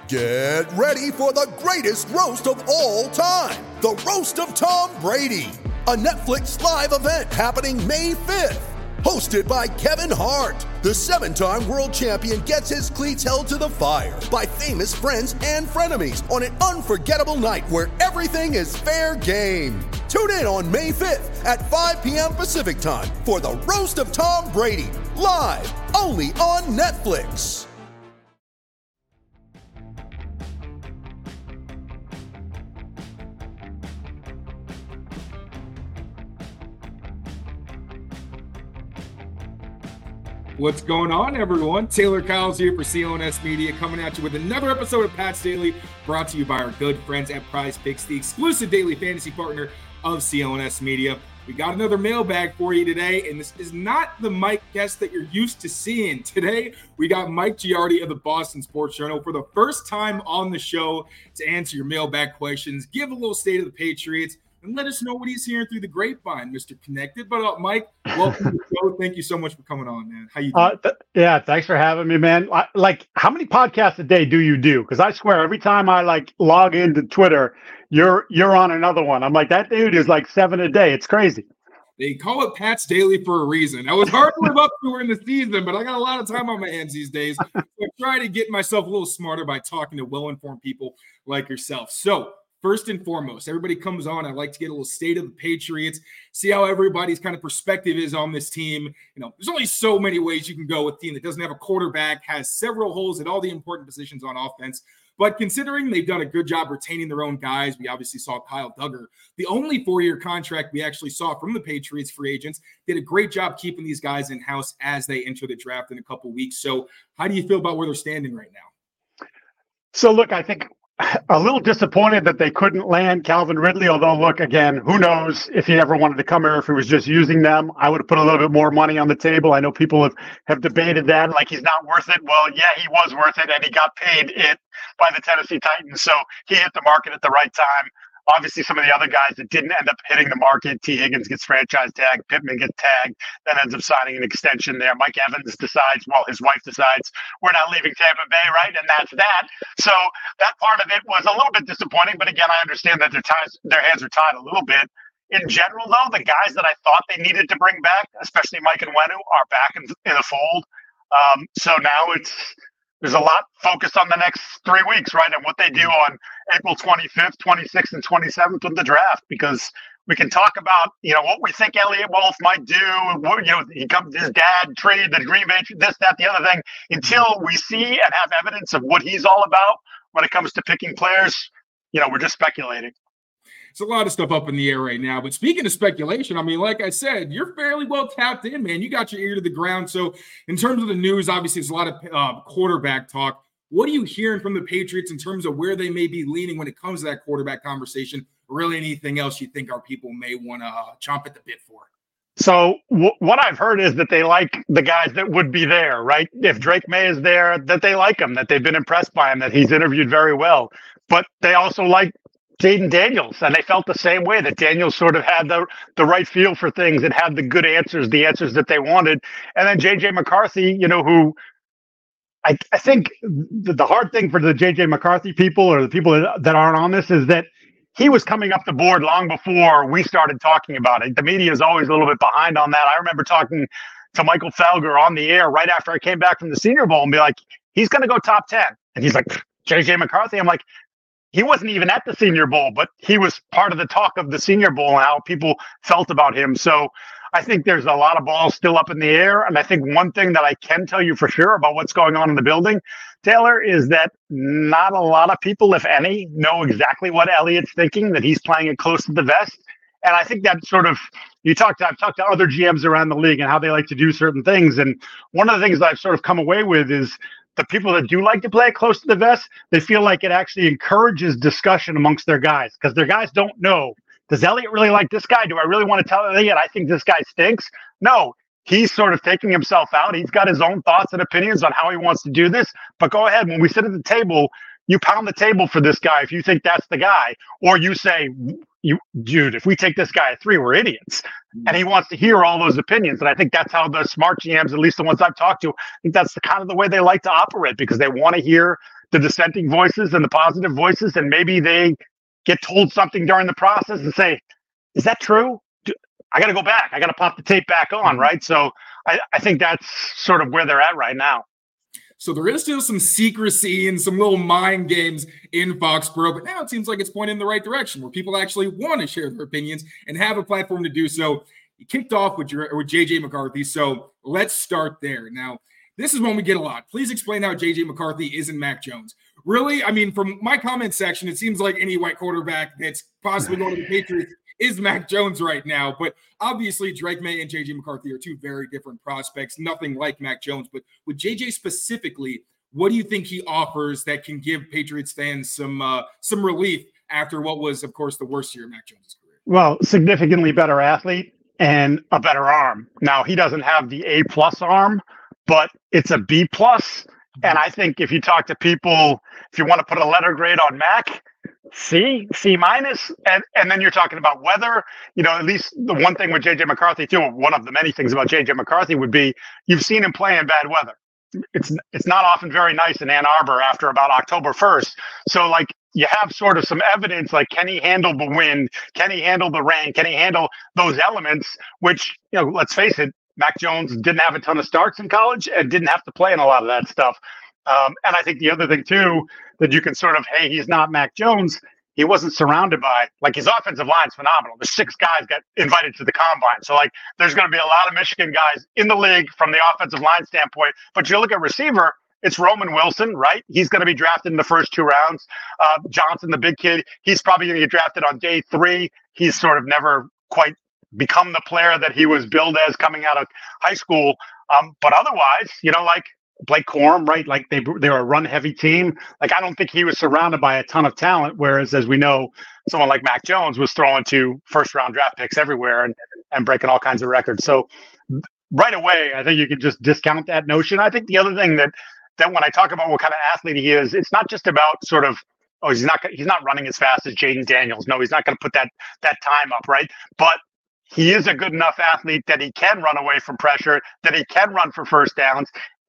Get ready for the greatest roast of all time, the Roast of Tom Brady, a Netflix live event happening May 5th. Hosted by Kevin Hart, the 7-time world champion gets his cleats held to the fire by famous friends and frenemies on an unforgettable night where everything is fair game. Tune in on May 5th at 5 p.m. Pacific time for the Roast of Tom Brady, live only on Netflix. What's going on, everyone? Taylor Kyles here for CLNS Media, coming at you with another episode of Pat's Daily, brought to you by our good friends at Prize Picks, the exclusive daily fantasy partner of CLNS Media. We got another mailbag for you today, and this is not the Mike guest that you're used to seeing. Today, we got Mike Giardi of the Boston Sports Journal for the first time on the show to answer your mailbag questions, give a little state of the Patriots, and let us know what he's hearing through the grapevine, Mr. Connected. But Mike, welcome to the show. Thank you so much for coming on, man. How you doing? Yeah, thanks for having me, man. How many podcasts a day do you do? Because I swear, every time I log into Twitter, you're on another one. I'm like, that dude is like 7 a day. It's crazy. They call it Pat's Daily for a reason. I was hard to live up to in the season, but I got a lot of time on my hands these days. So I try to get myself a little smarter by talking to well-informed people like yourself. So, first and foremost, everybody comes on. I like to get a little state of the Patriots, see how everybody's kind of perspective is on this team. You know, there's only so many ways you can go with a team that doesn't have a quarterback, has several holes at all the important positions on offense. But considering they've done a good job retaining their own guys, we obviously saw Kyle Duggar, the only 4-year contract we actually saw from the Patriots free agents, did a great job keeping these guys in-house as they enter the draft in a couple weeks. So how do you feel about where they're standing right now? So, look, I think a little disappointed that they couldn't land Calvin Ridley, although, look, again, who knows if he ever wanted to come here, if he was just using them. I would have put a little bit more money on the table. I know people have debated that, like he's not worth it. Well, yeah, he was worth it, and he got paid it by the Tennessee Titans, so he hit the market at the right time. Obviously, some of the other guys that didn't end up hitting the market, T. Higgins gets franchise tagged, Pittman gets tagged, then ends up signing an extension there. Mike Evans decides, well, his wife decides, we're not leaving Tampa Bay, right? And that's that. So that part of it was a little bit disappointing, but again, I understand that their hands are tied a little bit. In general, though, the guys that I thought they needed to bring back, especially Mike and Wenu, are back in the fold. So now there's a lot focused on the next 3 weeks, right? And what they do on April 25th, 26th, and 27th with the draft, because we can talk about, what we think Elliott Wolf might do. His dad traded the Green Bay, this, that, the other thing, until we see and have evidence of what he's all about when it comes to picking players. We're just speculating. It's a lot of stuff up in the air right now. But speaking of speculation, I mean, like I said, you're fairly well tapped in, man. You got your ear to the ground. So in terms of the news, obviously, there's a lot of quarterback talk. What are you hearing from the Patriots in terms of where they may be leaning when it comes to that quarterback conversation? Really anything else you think our people may want to chomp at the bit for? So what I've heard is that they like the guys that would be there, right? If Drake May is there, that they like him, that they've been impressed by him, that he's interviewed very well. But they also like Jaden Daniels, and they felt the same way, that Daniels sort of had the right feel for things and had the good answers, the answers that they wanted. And then J.J. McCarthy, who I think the hard thing for the J.J. McCarthy people, or the people that aren't on this, is that he was coming up the board long before we started talking about it. The media is always a little bit behind on that. I remember talking to Michael Felger on the air right after I came back from the Senior Bowl and be like, he's going to go top 10. And he's like, J.J. McCarthy? I'm like, he wasn't even at the Senior Bowl, but he was part of the talk of the Senior Bowl and how people felt about him. So I think there's a lot of balls still up in the air. And I think one thing that I can tell you for sure about what's going on in the building, Taylor, is that not a lot of people, if any, know exactly what Elliott's thinking, that he's playing it close to the vest. And I think that sort of, I've talked to other GMs around the league and how they like to do certain things. And one of the things that I've sort of come away with is the people that do like to play it close to the vest, they feel like it actually encourages discussion amongst their guys, because their guys don't know, does Elliott really like this guy? Do I really want to tell Elliott I think this guy stinks? No, he's sort of taking himself out. He's got his own thoughts and opinions on how he wants to do this. But go ahead, when we sit at the table, you pound the table for this guy if you think that's the guy. Or you say, dude, if we take this guy at 3, we're idiots. And he wants to hear all those opinions. And I think that's how the smart GMs, at least the ones I've talked to, I think that's the kind of the way they like to operate, because they want to hear the dissenting voices and the positive voices, and maybe they get told something during the process and say, is that true? I got to go back. I got to pop the tape back on, right? So I think that's sort of where they're at right now. So there is still some secrecy and some little mind games in Foxborough, but now it seems like it's pointing in the right direction where people actually want to share their opinions and have a platform to do so. You kicked off with JJ McCarthy, so let's start there. Now, this is one we get a lot. Please explain how JJ McCarthy isn't Mac Jones. Really? I mean, from my comment section, it seems like any white quarterback that's possibly going to the Patriots is Mac Jones right now. But obviously, Drake May and JJ McCarthy are two very different prospects, nothing like Mac Jones. But with JJ specifically, what do you think he offers that can give Patriots fans some relief after what was, of course, the worst year of Mac Jones' career? Well, significantly better athlete and a better arm. Now, he doesn't have the A+ arm, but it's a B+. And I think if you talk to people, if you want to put a letter grade on Mac, C-, and then you're talking about weather. At least the one thing with JJ McCarthy too, one of the many things about JJ McCarthy would be you've seen him play in bad weather. It's not often very nice in Ann Arbor after about October 1st. So like you have sort of some evidence, like can he handle the wind? Can he handle the rain? Can he handle those elements? Which, let's face it, Mac Jones didn't have a ton of starts in college and didn't have to play in a lot of that stuff. And I think the other thing too, that you can sort of, hey, he's not Mac Jones. He wasn't surrounded by, like, his offensive line's phenomenal. The 6 guys got invited to the combine. So like, there's going to be a lot of Michigan guys in the league from the offensive line standpoint. But you look at receiver, it's Roman Wilson, right? He's going to be drafted in the first 2 rounds. Johnson, the big kid, he's probably going to get drafted on day 3. He's sort of never quite become the player that he was billed as coming out of high school. But otherwise, like Blake Corum, right? Like they were a run-heavy team. Like I don't think he was surrounded by a ton of talent. Whereas, as we know, someone like Mac Jones was throwing to first-round draft picks everywhere and breaking all kinds of records. So right away, I think you can just discount that notion. I think the other thing that when I talk about what kind of athlete he is, it's not just about sort of, he's not running as fast as Jaden Daniels. No, he's not going to put that time up, right? But he is a good enough athlete that he can run away from pressure, that he can run for first downs.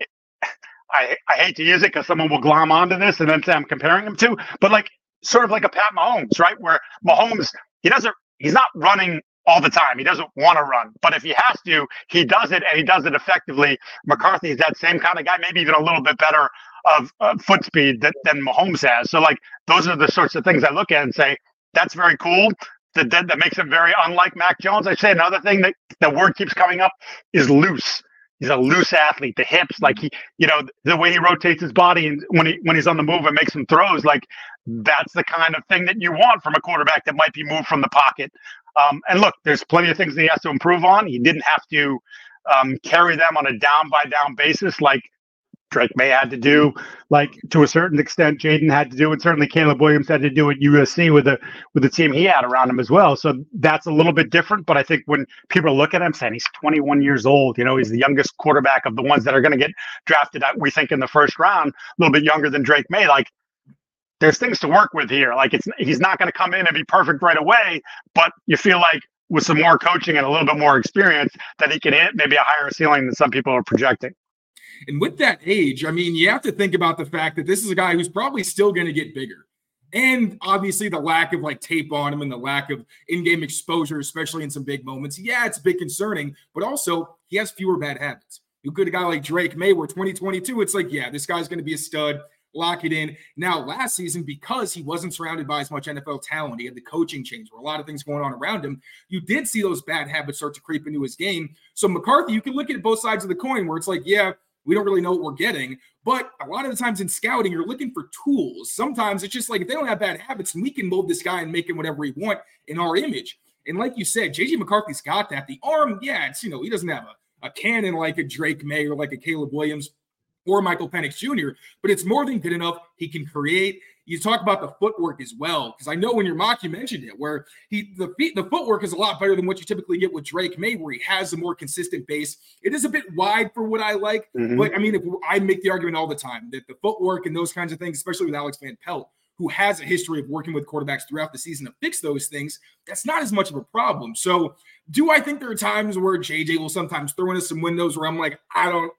I hate to use it because someone will glom onto this and then say I'm comparing him to, but like sort of like a Pat Mahomes, right? Where Mahomes, he's not running all the time. He doesn't want to run, but if he has to, he does it, and he does it effectively. McCarthy is that same kind of guy, maybe even a little bit better of foot speed than Mahomes has. So like those are the sorts of things I look at and say, that's very cool. That makes him very unlike Mac Jones. I say another thing that the word keeps coming up is loose. He's a loose athlete. The hips, like the way he rotates his body and when he's on the move and makes some throws, like that's the kind of thing that you want from a quarterback that might be moved from the pocket. And look, there's plenty of things that he has to improve on. He didn't have to carry them on a down by down basis like Drake May had to do, like to a certain extent Jaden had to do, and certainly Caleb Williams had to do at USC with the team he had around him as well. So that's a little bit different. But I think when people look at him saying he's 21 years old, he's the youngest quarterback of the ones that are going to get drafted, we think, in the first round, a little bit younger than Drake May. Like there's things to work with here. Like he's not going to come in and be perfect right away, but you feel like with some more coaching and a little bit more experience that he can hit maybe a higher ceiling than some people are projecting. And with that age, I mean, you have to think about the fact that this is a guy who's probably still going to get bigger. And obviously the lack of like tape on him and the lack of in-game exposure, especially in some big moments. Yeah, it's a bit concerning, but also he has fewer bad habits. You could a guy like Drake May, where 2022, it's like, yeah, this guy's going to be a stud. Lock it in. Now, last season, because he wasn't surrounded by as much NFL talent, he had the coaching change, where a lot of things going on around him. You did see those bad habits start to creep into his game. So McCarthy, you can look at both sides of the coin, where it's like, yeah, we don't really know what we're getting. But a lot of the times in scouting, you're looking for tools. Sometimes it's just like, if they don't have bad habits, and we can mold this guy and make him whatever we want in our image. And like you said, JJ McCarthy's got that. The arm, yeah, it's, he doesn't have a cannon like a Drake May or like a Caleb Williams or Michael Penix Jr., but it's more than good enough. He can create. You talk about the footwork as well, because I know in your mock you mentioned it, where the footwork is a lot better than what you typically get with Drake May, where he has a more consistent base. It is a bit wide for what I like, but I mean, I make the argument all the time that the footwork and those kinds of things, especially with Alex Van Pelt, who has a history of working with quarterbacks throughout the season to fix those things, that's not as much of a problem. So do I think there are times where JJ will sometimes throw into some windows where I'm like,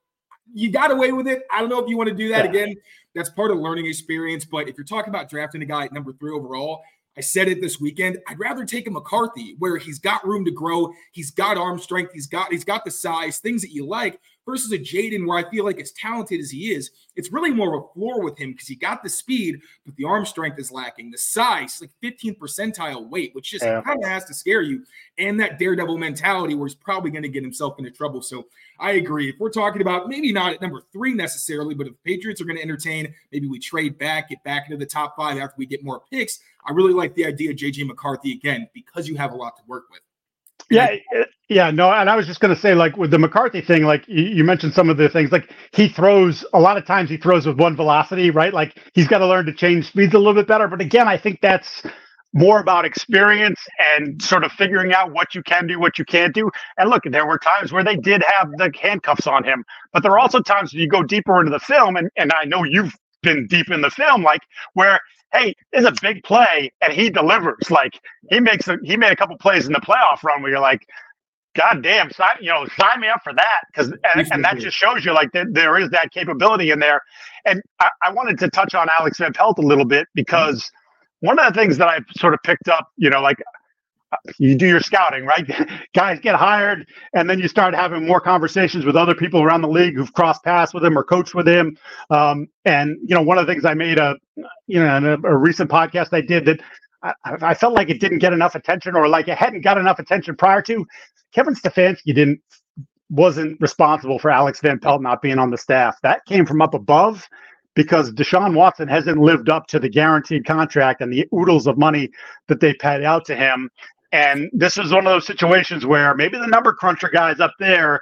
you got away with it. I don't know if you want to do that again. That's part of learning experience. But if you're talking about drafting a guy at number 3 overall, I said it this weekend, I'd rather take a McCarthy where he's got room to grow. He's got arm strength. He's got the size, things that you like, versus a Jaden where I feel like as talented as he is, it's really more of a floor with him because he got the speed, but the arm strength is lacking. The size, like 15th percentile weight, which just kind of has to scare you. And that daredevil mentality where he's probably going to get himself into trouble. So I agree. If we're talking about maybe not at number 3 necessarily, but if the Patriots are going to entertain, maybe we trade back, get back into the top 5 after we get more picks. I really like the idea of J.J. McCarthy again because you have a lot to work with. No, and I was just going to say, like with the McCarthy thing, like you mentioned some of the things, like he throws a lot of times he throws with one velocity, right? Like he's got to learn to change speeds a little bit better. But again, I think that's more about experience and sort of figuring out what you can do, what you can't do. And look, there were times where they did have the handcuffs on him, but there are also times when you go deeper into the film, and I know you've been deep in the film, like where, hey, there's a big play and he delivers. Like he made a couple plays in the playoff run where you're like, God damn, sign me up for that. And that just shows you like there is that capability in there. And I wanted to touch on Alex Van Pelt a little bit because one of the things that I've sort of picked up, like you do your scouting, right? Guys get hired, and then you start having more conversations with other people around the league who've crossed paths with him or coached with him. And one of the things I made in a recent podcast I did that I felt like it didn't get enough attention, or like it hadn't got enough attention prior to. Kevin Stefanski wasn't responsible for Alex Van Pelt not being on the staff. That came from up above, because Deshaun Watson hasn't lived up to the guaranteed contract and the oodles of money that they paid out to him. And this is one of those situations where maybe the number cruncher guys up there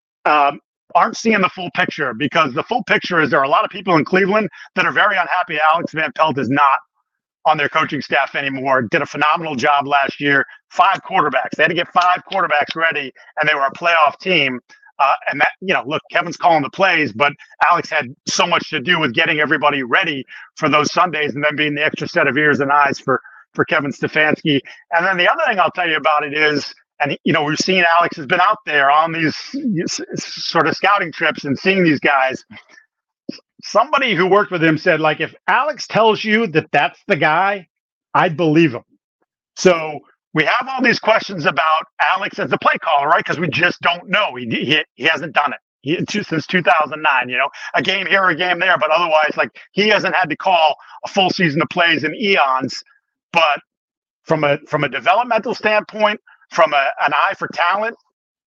aren't seeing the full picture, because the full picture is there are a lot of people in Cleveland that are very unhappy Alex Van Pelt is not on their coaching staff anymore. Did a phenomenal job last year. 5 quarterbacks. They had to get 5 quarterbacks ready, and they were a playoff team. And that, look, Kevin's calling the plays, but Alex had so much to do with getting everybody ready for those Sundays and then being the extra set of ears and eyes for Kevin Stefanski. And then the other thing I'll tell you about it is, and, we've seen Alex has been out there on these sort of scouting trips and seeing these guys. Somebody who worked with him said, like, if Alex tells you that that's the guy, I'd believe him. So we have all these questions about Alex as a play caller, right? Because we just don't know. He hasn't done it since 2009, a game here, a game there. But otherwise, like, he hasn't had to call a full season of plays in eons. But from a developmental standpoint, from an eye for talent,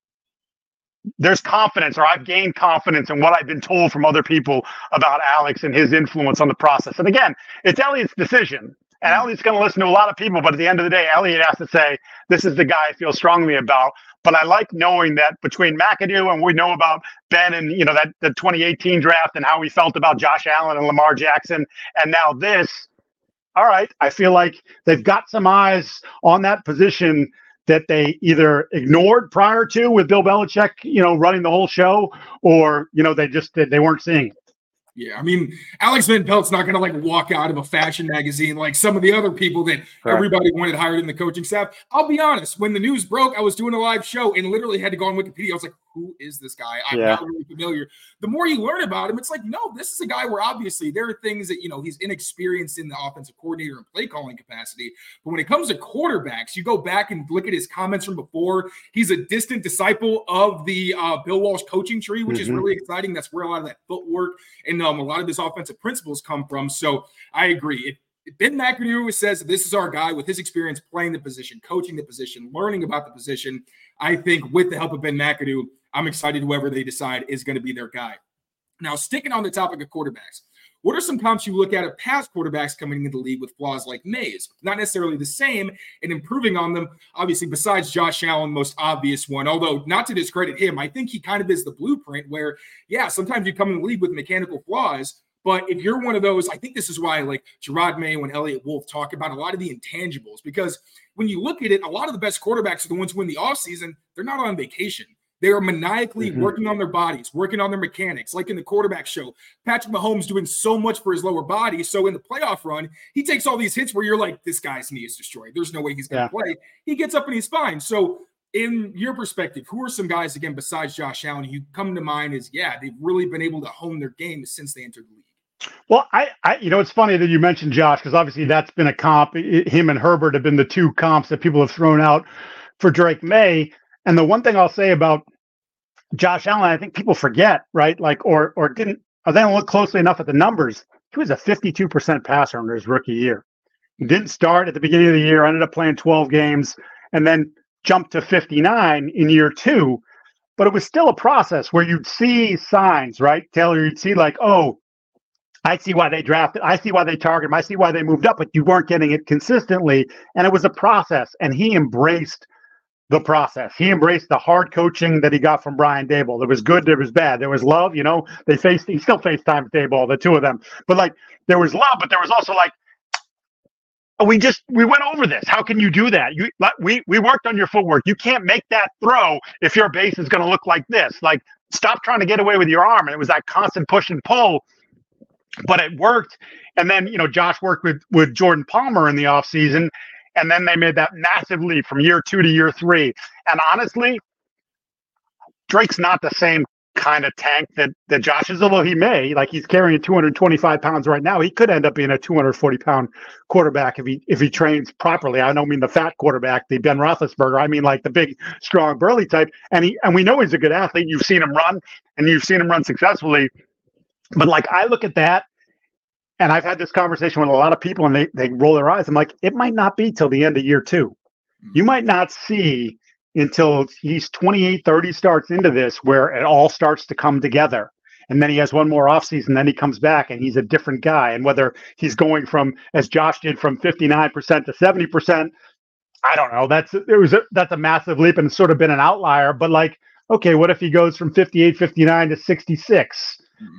there's confidence, or I've gained confidence in what I've been told from other people about Alex and his influence on the process. And again, it's Elliott's decision. And Elliott's going to listen to a lot of people, but at the end of the day, Elliott has to say, this is the guy I feel strongly about. But I like knowing that between McAdoo and we know about Ben and, that the 2018 draft and how he felt about Josh Allen and Lamar Jackson, and now this, all right, I feel like they've got some eyes on that position that they either ignored prior to with Bill Belichick, running the whole show, or, they weren't seeing it. Yeah, I mean, Alex Van Pelt's not going to walk out of a fashion magazine like some of the other people that everybody wanted hired in the coaching staff. I'll be honest, when the news broke, I was doing a live show and literally had to go on Wikipedia. I was like, who is this guy? I'm not really familiar. The more you learn about him, it's like, no, this is a guy where obviously there are things that, he's inexperienced in the offensive coordinator and play calling capacity. But when it comes to quarterbacks, you go back and look at his comments from before. He's a distant disciple of the Bill Walsh coaching tree, which is really exciting. That's where a lot of that footwork and a lot of his offensive principles come from. So I agree. If Ben McAdoo says this is our guy with his experience playing the position, coaching the position, learning about the position, I think with the help of Ben McAdoo, I'm excited whoever they decide is going to be their guy. Now, sticking on the topic of quarterbacks, what are some comps you look at of past quarterbacks coming into the league with flaws like Mays? Not necessarily the same, and improving on them, obviously, besides Josh Allen, most obvious one. Although, not to discredit him, I think he kind of is the blueprint where, sometimes you come in the league with mechanical flaws, but if you're one of those, I think this is why, like Gerard Mayo and Elliott Wolf talk about a lot of the intangibles, because when you look at it, a lot of the best quarterbacks are the ones who in the offseason, they're not on vacation. They are maniacally working on their bodies, working on their mechanics, like in the quarterback show. Patrick Mahomes doing so much for his lower body. So in the playoff run, he takes all these hits where you're like, this guy's knee is destroyed. There's no way he's going to play. He gets up and he's fine. So in your perspective, who are some guys, again, besides Josh Allen, who come to mind as, they've really been able to hone their game since they entered the league? Well, it's funny that you mentioned Josh, because obviously that's been a comp. Him and Herbert have been the two comps that people have thrown out for Drake May. And the one thing I'll say about Josh Allen, I think people forget, right? Like, or they don't look closely enough at the numbers. He was a 52% passer in his rookie year. He didn't start at the beginning of the year, ended up playing 12 games, and then jumped to 59 in year 2. But it was still a process where you'd see signs, right, Taylor? You'd see like, oh, I see why they drafted. I see why they targeted him. I see why they moved up, but you weren't getting it consistently. And it was a process, and he embraced the process. He embraced the hard coaching that he got from Brian Daboll. There was good, there was bad. There was love, he still FaceTime Daboll, the two of them. But like, there was love, but there was also like, we went over this. How can you do that? We worked on your footwork. You can't make that throw if your base is going to look like this. Like, stop trying to get away with your arm. And it was that constant push and pull, but it worked. And then, Josh worked with Jordan Palmer in the offseason, and then they made that massive leap from year 2 to year 3. And honestly, Drake's not the same kind of tank that Josh is, although he may. Like, he's carrying 225 pounds right now. He could end up being a 240-pound quarterback if he trains properly. I don't mean the fat quarterback, the Ben Roethlisberger. I mean like the big, strong, burly type. And we know he's a good athlete. You've seen him run, and you've seen him run successfully. But like, I look at that, and I've had this conversation with a lot of people, and they roll their eyes. I'm like, it might not be till the end of year 2. You might not see until he's 28, 30 starts into this where it all starts to come together. And then he has one more offseason, then he comes back and he's a different guy. And whether he's going from, as Josh did, from 59% to 70%, I don't know. That's a massive leap, and it's sort of been an outlier. But like, okay, what if he goes from 58, 59 to 66,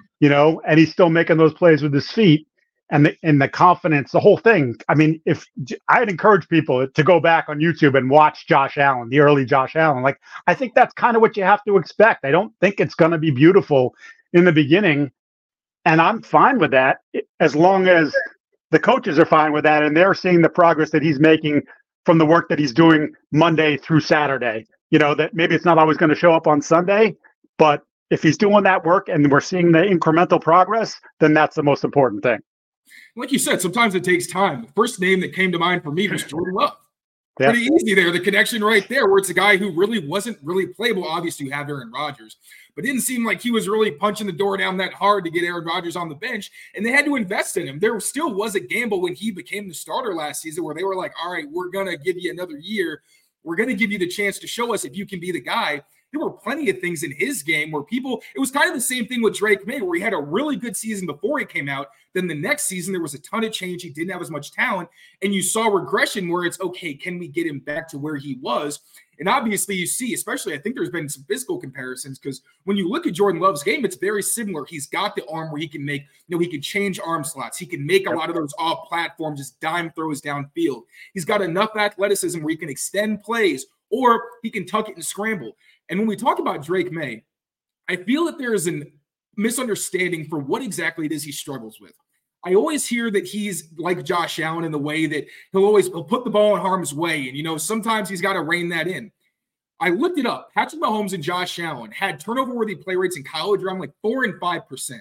and he's still making those plays with his feet? And the confidence, the whole thing. I mean, if I'd encourage people to go back on YouTube and watch Josh Allen, the early Josh Allen. Like, I think that's kind of what you have to expect. I don't think it's going to be beautiful in the beginning, and I'm fine with that as long as the coaches are fine with that and they're seeing the progress that he's making from the work that he's doing Monday through Saturday. That maybe it's not always going to show up on Sunday, but if he's doing that work and we're seeing the incremental progress, then that's the most important thing. Like you said, sometimes it takes time. The first name that came to mind for me was Jordan Love. Pretty easy there, the connection right there, where it's a guy who really wasn't really playable. Obviously, you have Aaron Rodgers, but it didn't seem like he was really punching the door down that hard to get Aaron Rodgers on the bench, and they had to invest in him. There still was a gamble when he became the starter last season where they were like, all right, we're going to give you another year. We're going to give you the chance to show us if you can be the guy. There were plenty of things in his game where it was kind of the same thing with Drake May, where he had a really good season before he came out. Then the next season, there was a ton of change. He didn't have as much talent. And you saw regression where it's, okay, can we get him back to where he was? And obviously you see, especially I think there's been some physical comparisons, because when you look at Jordan Love's game, it's very similar. He's got the arm where he can make, he can change arm slots. He can make a lot of those off platform, just dime throws downfield. He's got enough athleticism where he can extend plays, or he can tuck it and scramble. And when we talk about Drake May, I feel that there is a misunderstanding for what exactly it is he struggles with. I always hear that he's like Josh Allen in the way that he'll put the ball in harm's way. And, sometimes he's got to rein that in. I looked it up. Patrick Mahomes and Josh Allen had turnover-worthy play rates in college around like 4 and 5%.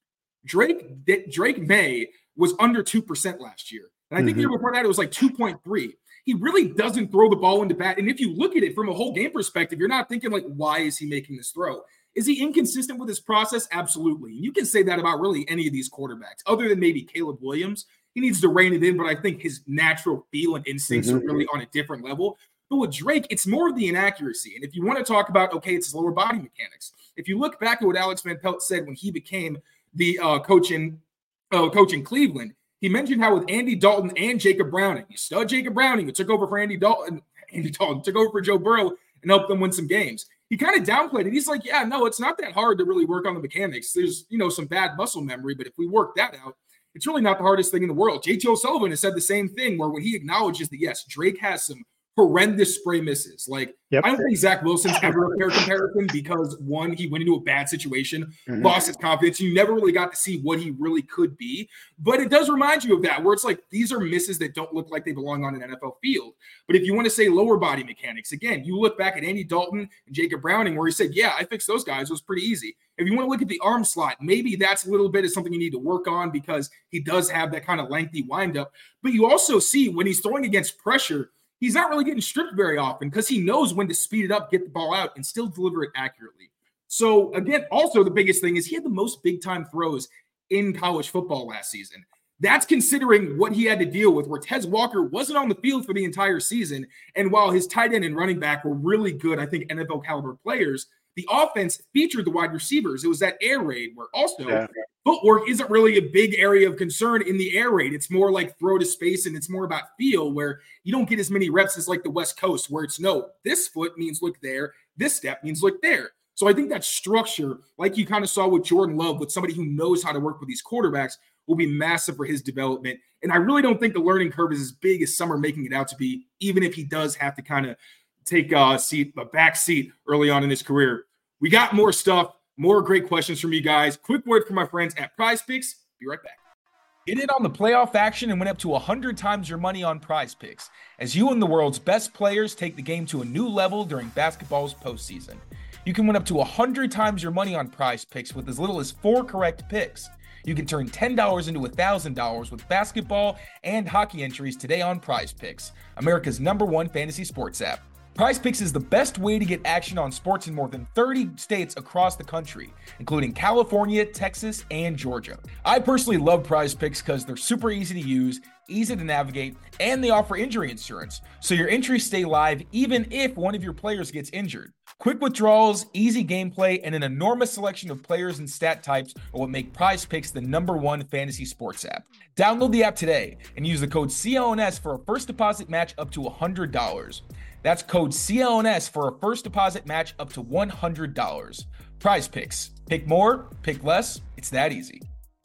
Drake May was under 2% last year. And I think the year before that, it was like 2.3. He really doesn't throw the ball into bat. And if you look at it from a whole game perspective, you're not thinking like, why is he making this throw? Is he inconsistent with his process? Absolutely. And you can say that about really any of these quarterbacks, other than maybe Caleb Williams. He needs to rein it in, but I think his natural feel and instincts are really on a different level. But with Drake, it's more of the inaccuracy. And if you want to talk about, okay, it's his lower body mechanics. If you look back at what Alex Van Pelt said when he became the coach in Cleveland, he mentioned how with Andy Dalton and Jacob Browning, you stud Jacob Browning, who took over for Andy Dalton took over for Joe Burrow and helped them win some games. He kind of downplayed it. He's like, yeah, no, it's not that hard to really work on the mechanics. There's, some bad muscle memory, but if we work that out, it's really not the hardest thing in the world. JT O'Sullivan has said the same thing, where when he acknowledges that, yes, Drake has some horrendous spray misses. Like, Yep. I don't think Zach Wilson's ever a fair comparison because, one, he went into a bad situation, lost his confidence. You never really got to see what he really could be. But it does remind you of that, where it's like these are misses that don't look like they belong on an NFL field. But if you want to say lower body mechanics, again, you look back at Andy Dalton and Jacob Browning, where he said, yeah, I fixed those guys. It was pretty easy. If you want to look at the arm slot, maybe that's a little bit of something you need to work on because he does have that kind of lengthy windup. But you also see when he's throwing against pressure, he's not really getting stripped very often because he knows when to speed it up, get the ball out, and still deliver it accurately. So, again, also the biggest thing is he had the most big-time throws in college football last season. That's considering what he had to deal with, where Tez Walker wasn't on the field for the entire season. And while his tight end and running back were really good, I think, NFL-caliber players, the offense featured the wide receivers. It was that air raid where also footwork isn't really a big area of concern in the air raid. It's more like throw to space, and it's more about feel, where you don't get as many reps as like the West Coast, where it's no, this foot means look there, this step means look there. So I think that structure, like you kind of saw with Jordan Love, with somebody who knows how to work with these quarterbacks, will be massive for his development. And I really don't think the learning curve is as big as some are making it out to be, even if he does have to kind of take a back seat early on in his career. We got more stuff, more great questions from you guys. Quick word from my friends at Prize Picks. Be right back. Get in on the playoff action and win up to 100 times your money on Prize Picks as you and the world's best players take the game to a new level during basketball's postseason. You can win up to 100 times your money on Prize Picks with as little as 4 correct picks. You can turn $10 into $1,000 with basketball and hockey entries today on Prize Picks, America's #1 fantasy sports app. Prize Picks is the best way to get action on sports in more than 30 states across the country, including California, Texas, and Georgia. I personally love Prize Picks because they're super easy to use, easy to navigate, and they offer injury insurance, so your entries stay live even if one of your players gets injured. Quick withdrawals, easy gameplay, and an enormous selection of players and stat types are what make Prize Picks the #1 fantasy sports app. Download the app today and use the code CLNS for a first deposit match up to $100. That's code CLNS for a first deposit match up to $100. Prize Picks. Pick more, pick less. It's that easy.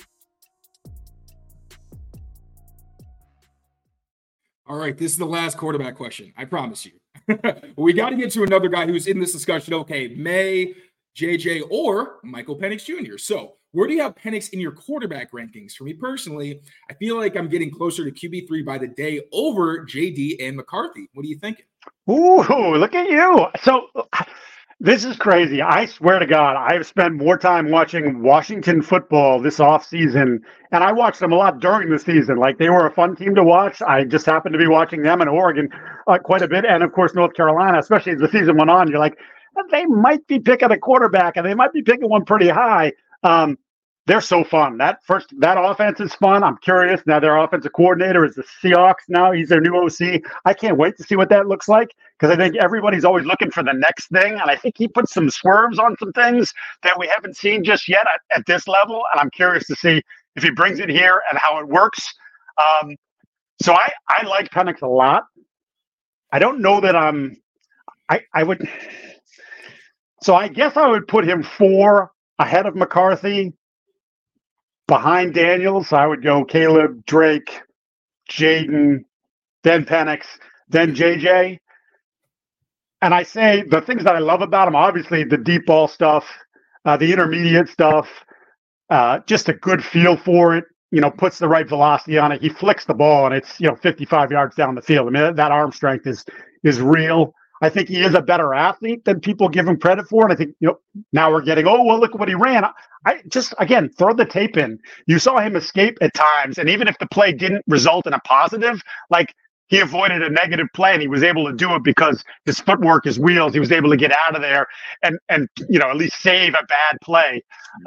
All right, this is the last quarterback question. I promise you. We got to get to another guy who's in this discussion. Okay, May, JJ, or Michael Penix Jr. So where do you have Penix in your quarterback rankings? For me personally, I feel like I'm getting closer to QB3 by the day over JD and McCarthy. What are you thinking? Ooh, look at you. So this is crazy. I swear to God, I've spent more time watching Washington football this offseason, and I watched them a lot during the season. Like, they were a fun team to watch. I just happened to be watching them in Oregon quite a bit, and, of course, North Carolina, especially as the season went on. You're like, they might be picking a quarterback, and they might be picking one pretty high. They're so fun. That offense is fun. I'm curious. Now their offensive coordinator is the Seahawks now. He's their new OC. I can't wait to see what that looks like because I think everybody's always looking for the next thing. And I think he put some swerves on some things that we haven't seen just yet at this level. And I'm curious to see if he brings it here and how it works. So I like Penix a lot. I don't know that I would. So I guess I would put him 4 ahead of McCarthy. Behind Daniels, I would go Caleb, Drake, Jaden, then Penix, then JJ. And I say the things that I love about him, obviously the deep ball stuff, the intermediate stuff, just a good feel for it, puts the right velocity on it. He flicks the ball and it's, 55 yards down the field. I mean, that arm strength is real. I think he is a better athlete than people give him credit for. And I think, now we're getting, oh, well, look at what he ran. I just, again, throw the tape in. You saw him escape at times. And even if the play didn't result in a positive, like he avoided a negative play and he was able to do it because his footwork, his wheels, he was able to get out of there and at least save a bad play.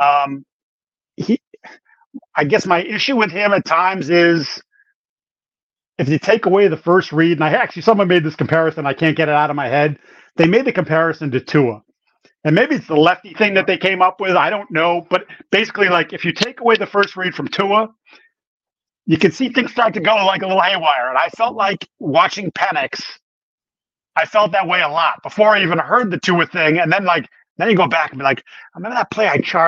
I guess my issue with him at times is, if you take away the first read, and someone made this comparison, I can't get it out of my head. They made the comparison to Tua. And maybe it's the lefty thing that they came up with. I don't know. But basically, like, if you take away the first read from Tua, you can see things start to go like a little haywire. And I felt like watching Penix, I felt that way a lot before I even heard the Tua thing. And then you go back and be like, I remember that play I charted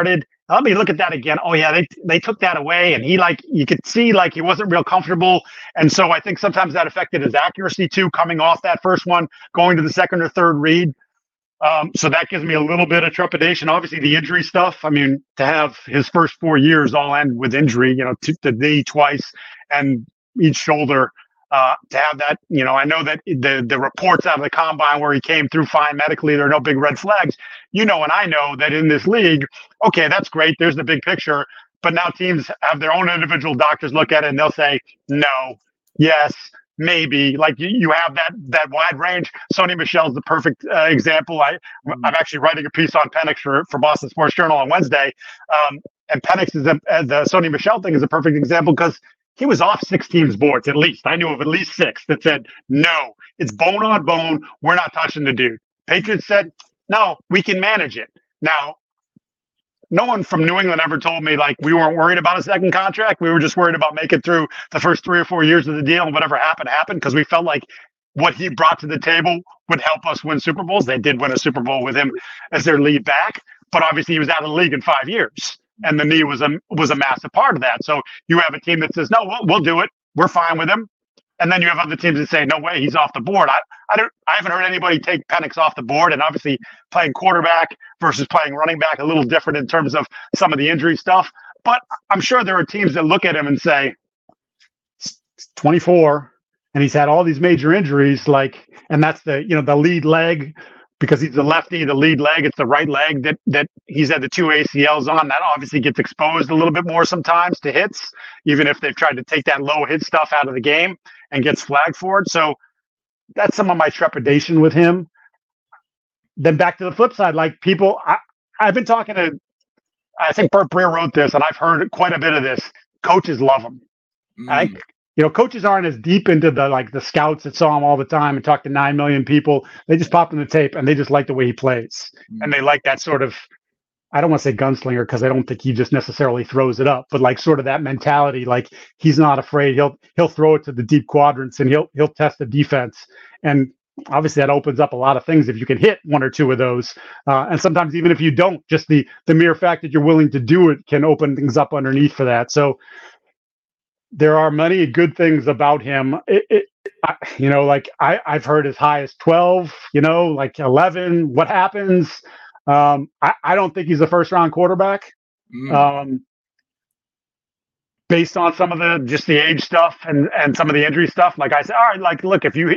let me look at that again. Oh yeah, they took that away, and he you could see he wasn't real comfortable, and so I think sometimes that affected his accuracy too, coming off that first one, going to the second or third read. So that gives me a little bit of trepidation. Obviously, the injury stuff. I mean, to have his first 4 years all end with injury, the knee twice and each shoulder. To have that, I know that the reports out of the combine where he came through fine medically, there are no big red flags. And I know that in this league, okay, that's great. There's the big picture. But now teams have their own individual doctors look at it and they'll say, no, yes, maybe. Like you have that wide range. Sony Michel's the perfect example. I'm actually writing a piece on Penix for Boston Sports Journal on Wednesday. And Penix the Sony Michel thing is a perfect example because he was off 6 teams' boards at least. I knew of at least 6 that said, no, it's bone on bone. We're not touching the dude. Patriots said, no, we can manage it. Now, no one from New England ever told me we weren't worried about a second contract. We were just worried about making through the first 3 or 4 years of the deal, and whatever happened because we felt like what he brought to the table would help us win Super Bowls. They did win a Super Bowl with him as their lead back, but obviously he was out of the league in 5 years. And the knee was a massive part of that. So you have a team that says, no, we'll do it. We're fine with him. And then you have other teams that say, no way, he's off the board. I haven't heard anybody take Penix off the board. And obviously playing quarterback versus playing running back, a little different in terms of some of the injury stuff. But I'm sure there are teams that look at him and say, 24, and he's had all these major injuries, and that's the lead leg. Because he's the lefty, the lead leg, it's the right leg that he's had the 2 ACLs on. That obviously gets exposed a little bit more sometimes to hits, even if they've tried to take that low hit stuff out of the game and gets flagged for it. So that's some of my trepidation with him. Then back to the flip side, people, I've been talking to, I think Burt Breer wrote this, and I've heard quite a bit of this. Coaches love him. Coaches aren't as deep into the scouts that saw him all the time and talked to 9 million people. They just pop in the tape and they just like the way he plays. And they like that sort of, I don't want to say gunslinger because I don't think he just necessarily throws it up, but sort of that mentality, he's not afraid. He'll throw it to the deep quadrants and he'll test the defense. And obviously that opens up a lot of things if you can hit 1 or 2 of those. And sometimes even if you don't, just the mere fact that you're willing to do it can open things up underneath for that. So there are many good things about him. I've heard as high as 12, 11. What happens? I don't think he's a first-round quarterback. Based on some of the age stuff and some of the injury stuff. Like I said, all right, look, if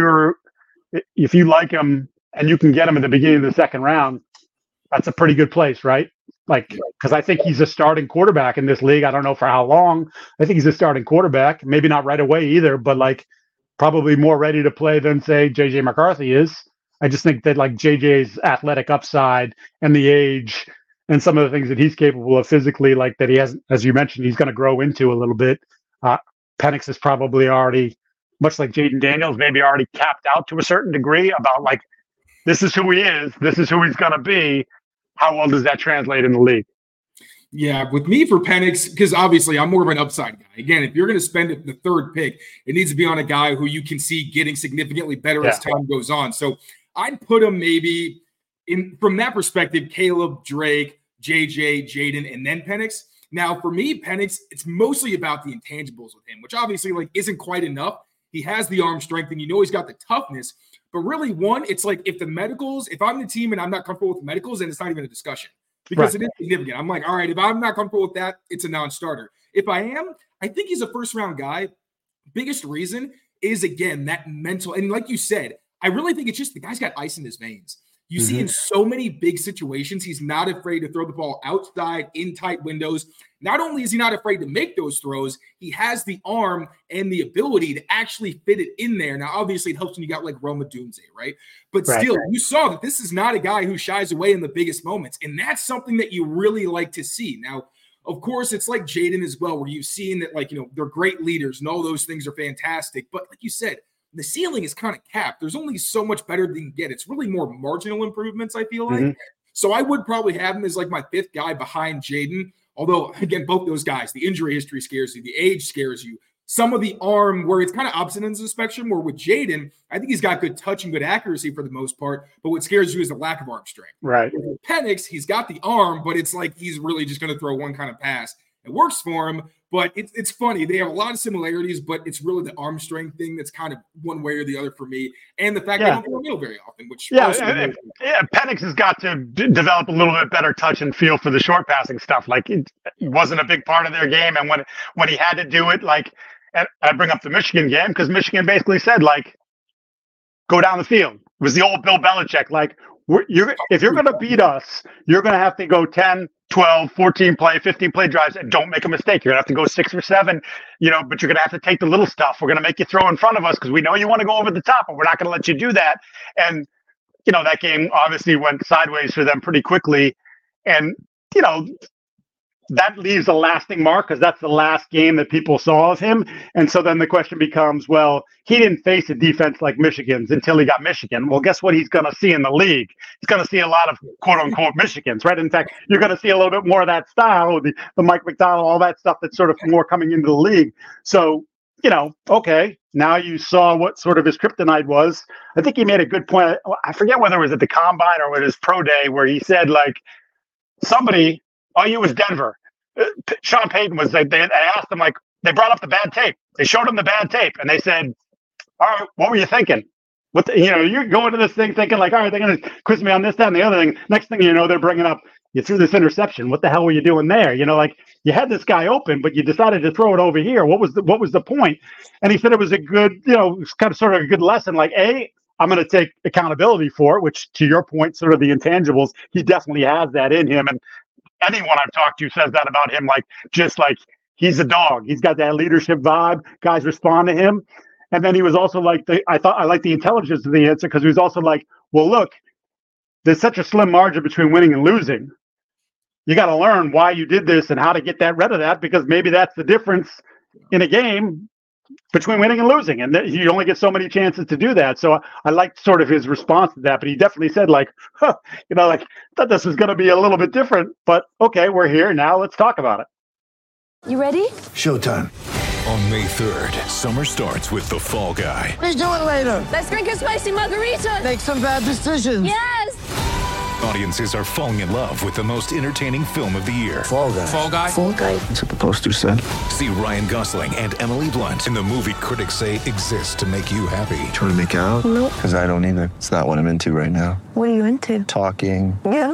you like him and you can get him at the beginning of the second round, that's a pretty good place, right? Because I think he's a starting quarterback in this league. I don't know for how long. I think he's a starting quarterback. Maybe not right away either, but probably more ready to play than, say, J.J. McCarthy is. I just think that J.J.'s athletic upside and the age and some of the things that he's capable of physically, that he has, as you mentioned, he's going to grow into a little bit. Penix is probably already, much like Jaden Daniels, maybe already capped out to a certain degree about this is who he is. This is who he's going to be. How well does that translate in the league? Yeah, with me for Penix, because obviously I'm more of an upside guy. Again, if you're going to spend the 3rd pick, it needs to be on a guy who you can see getting significantly better as time goes on. So I'd put him maybe from that perspective, Caleb, Drake, JJ, Jaden, and then Penix. Now, for me, Penix, it's mostly about the intangibles with him, which obviously isn't quite enough. He has the arm strength, and he's got the toughness. But really, it's if the medicals, if I'm the team and I'm not comfortable with the medicals, then it's not even a discussion because it is significant. I'm all right, if I'm not comfortable with that, it's a non-starter. If I am, I think he's a first-round guy. Biggest reason is, again, that mental. And like you said, I really think it's just the guy's got ice in his veins. You see in so many big situations, he's not afraid to throw the ball outside in tight windows. Not only is he not afraid to make those throws, he has the arm and the ability to actually fit it in there. Now, obviously, it helps when you got Rome Odunze, right? But still, you saw that this is not a guy who shies away in the biggest moments. And that's something that you really like to see. Now, of course, it's like Jaden as well, where you've seen that, they're great leaders and all those things are fantastic. But like you said, the ceiling is kind of capped. There's only so much better they can get. It's really more marginal improvements, I feel like. So I would probably have him as my 5th guy behind Jaden. Although, again, both those guys, the injury history scares you. The age scares you. some of the arm where it's kind of opposite ends of the spectrum, where with Jaden, I think he's got good touch and good accuracy for the most part, but what scares you is the lack of arm strength. Right. With Penix, he's got the arm, but it's like he's really just going to throw one kind of pass. It works for him, but it's funny. They have a lot of similarities, but it's really the arm strength thing that's kind of one way or the other for me, and the fact they don't throw middle very often. Which Penix has got to develop a little bit better touch and feel for the short passing stuff. Like it wasn't a big part of their game, and when he had to do it, like and I bring up the Michigan game because Michigan basically said like, go down the field. It was the old Bill Belichick like. If you're going to beat us, you're going to have to go 10, 12, 14 play, 15 play drives and don't make a mistake. You're going to have to go 6 or 7, but you're going to have to take the little stuff. We're going to make you throw in front of us because we know you want to go over the top, but we're not going to let you do that. And, that game obviously went sideways for them pretty quickly. And, that leaves a lasting mark because that's the last game that people saw of him. And so then the question becomes, well, he didn't face a defense like Michigan's until he got Michigan. Well, guess what he's going to see in the league? He's going to see a lot of quote-unquote Michigans, right? In fact, you're going to see a little bit more of that style, the Mike McDonald, all that stuff that's sort of more coming into the league. So, okay, now you saw what sort of his kryptonite was. I think he made a good point. I forget whether it was at the Combine or at his pro day where he said, like, somebody, it was Denver. Sean Payton was they asked him, like, they brought up the bad tape. They showed him the bad tape and they said, all right, what were you thinking? You go into this thing thinking like, all right, they're going to quiz me on this, that, and the other thing. Next thing you know, they're bringing up, you threw this interception. What the hell were you doing there? Like you had this guy open, but you decided to throw it over here. What was the point? And he said it was a good, it's kind of sort of a good lesson. Like, I'm going to take accountability for it, which to your point, sort of the intangibles, he definitely has that in him. And anyone I've talked to says that about him, like, just like he's a dog. He's got that leadership vibe. Guys respond to him. And then he was also like, I like the intelligence of the answer because he was also like, well, look, there's such a slim margin between winning and losing. You got to learn why you did this and how to get rid of that, because maybe that's the difference in a game between winning and losing. And you only get so many chances to do that. So I liked sort of his response to that, but he definitely said like, like thought this was going to be a little bit different, but okay, we're here now. Let's talk about it. You ready? Showtime. On May 3rd, summer starts with The Fall Guy. Let's do it later. Let's drink a spicy margarita. Make some bad decisions. Yes. Audiences are falling in love with the most entertaining film of the year. Fall Guy. Fall Guy? Fall Guy. That's what the poster said. See Ryan Gosling and Emily Blunt in the movie critics say exists to make you happy. Trying to make it out? Nope. Because I don't either. It's not what I'm into right now. What are you into? Talking. Yeah.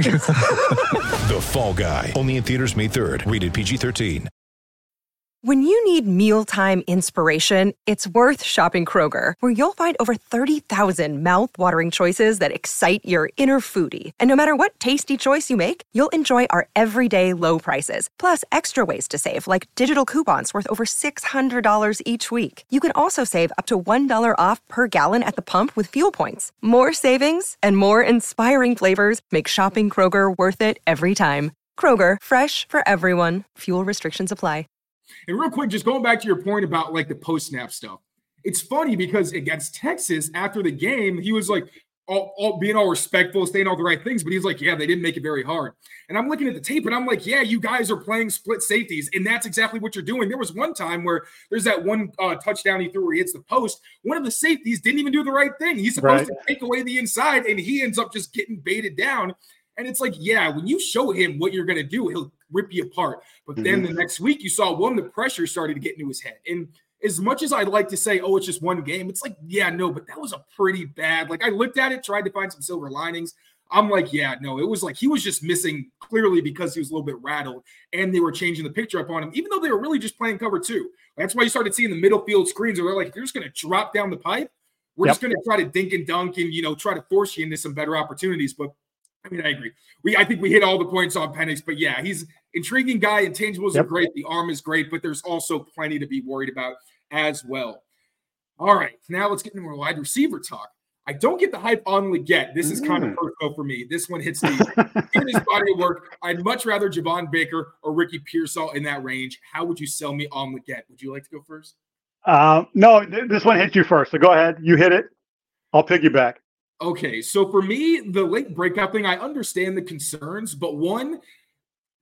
The Fall Guy. Only in theaters May 3rd. Rated PG-13. When you need mealtime inspiration, it's worth shopping Kroger, where you'll find over 30,000 mouth-watering choices that excite your inner foodie. And no matter what tasty choice you make, you'll enjoy our everyday low prices, plus extra ways to save, like digital coupons worth over $600 each week. You can also save up to $1 off per gallon at the pump with fuel points. More savings and more inspiring flavors make shopping Kroger worth it every time. Kroger, fresh for everyone. Fuel restrictions apply. And real quick, just going back to your point about like the post-snap stuff. It's funny because against Texas, after the game, he was like being all respectful, saying all the right things, but he's like, yeah, they didn't make it very hard. And I'm looking at the tape and I'm like, yeah, you guys are playing split safeties. And that's exactly what you're doing. There was one time where there's that one touchdown he threw where he hits the post. One of the safeties didn't even do the right thing. He's supposed to take away the inside and he ends up just getting baited down. And it's like, yeah, when you show him what you're going to do, he'll rip you apart. But then the next week you saw the pressure started to get into his head. And as much as I'd like to say, oh, it's just one game, it's like, yeah, no, but that was a pretty bad. Like I looked at it, tried to find some silver linings. I'm like, yeah, no, it was like he was just missing clearly because he was a little bit rattled and they were changing the picture up on him, even though they were really just playing cover two. That's why you started seeing the middle field screens where they're like, if you're just going to drop down the pipe, we're just going to try to dink and dunk and, try to force you into some better opportunities. But I mean, I agree. I think we hit all the points on Penix, but yeah, he's an intriguing guy. Intangibles are great. The arm is great, but there's also plenty to be worried about as well. All right, now let's get into more wide receiver talk. I don't get the hype on Leggett. This is kind of personal for me. This one hits me in his body of work. I'd much rather Javon Baker or Ricky Pearsall in that range. How would you sell me on Leggett? Would you like to go first? No, this one hit you first. So go ahead. You hit it. I'll piggyback. Okay, so for me, the late breakout thing, I understand the concerns, but one,